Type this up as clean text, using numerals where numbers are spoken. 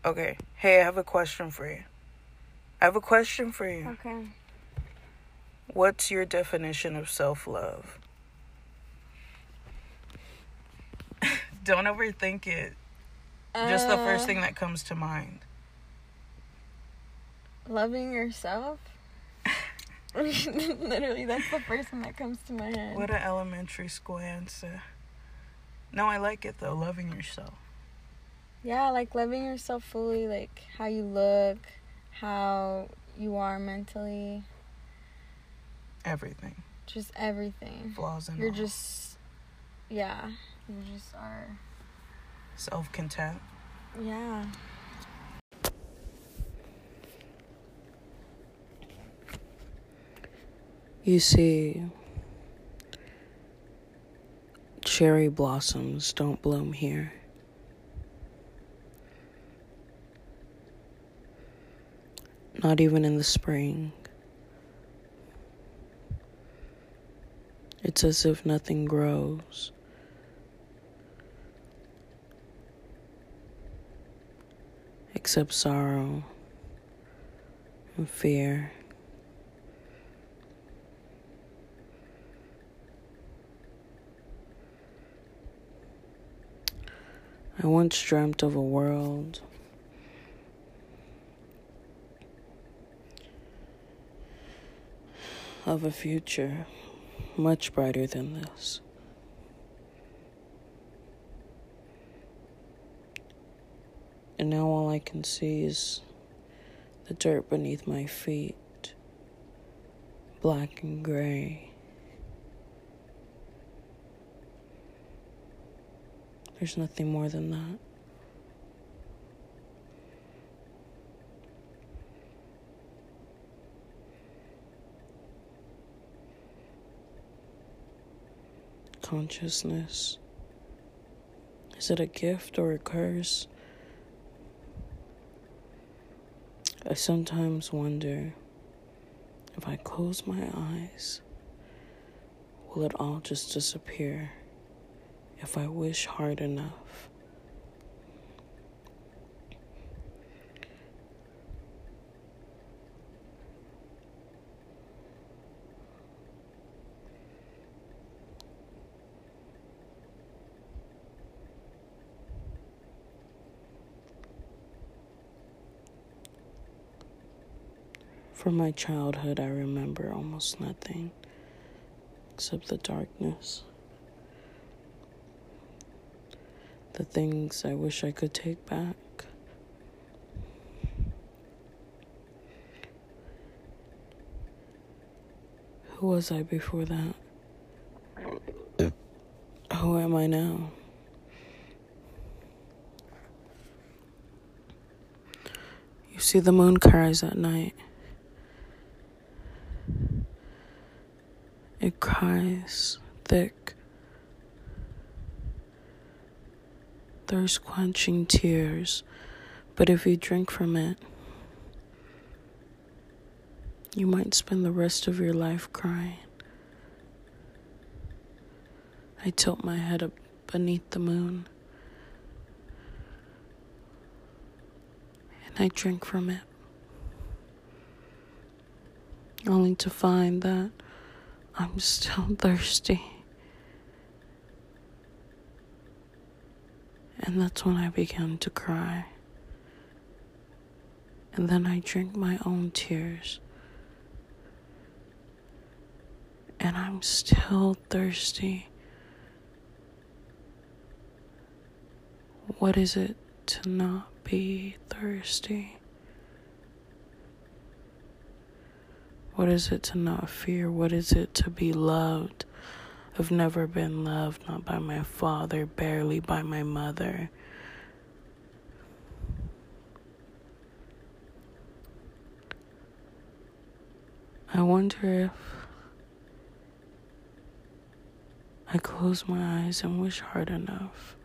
Okay. Hey, I have a question for you. Okay. What's your definition of self-love? Don't overthink it. Just the first thing that comes to mind. Loving yourself? Literally, that's the first thing that comes to my head. What an elementary school answer. No, I like it though. Loving yourself. Yeah, like loving yourself fully, like how you look, how you are mentally. Everything. Just everything. Flaws and You're all. just, yeah, you just are. Self-content. Yeah. You see, cherry blossoms don't bloom here. Not even in the spring. It's as if nothing grows. Except sorrow and fear. I once dreamt of a world of a future much brighter than this. And now all I can see is the dirt beneath my feet, black and gray. There's nothing more than that. Consciousness. Is it a gift or a curse? I sometimes wonder if I close my eyes, will it all just disappear if I wish hard enough? From my childhood, I remember almost nothing except the darkness. The things I wish I could take back. Who was I before that? Who am I now? You see, the moon cries at night. It cries thick, thirst-quenching tears, but if you drink from it, you might spend the rest of your life crying. I tilt my head up beneath the moon, and I drink from it, only to find that I'm still thirsty. And that's when I begin to cry. And then I drink my own tears. And I'm still thirsty. What is it to not be thirsty? What is it to not fear? What is it to be loved? I've never been loved, not by my father, barely by my mother. I wonder if I close my eyes and wish hard enough,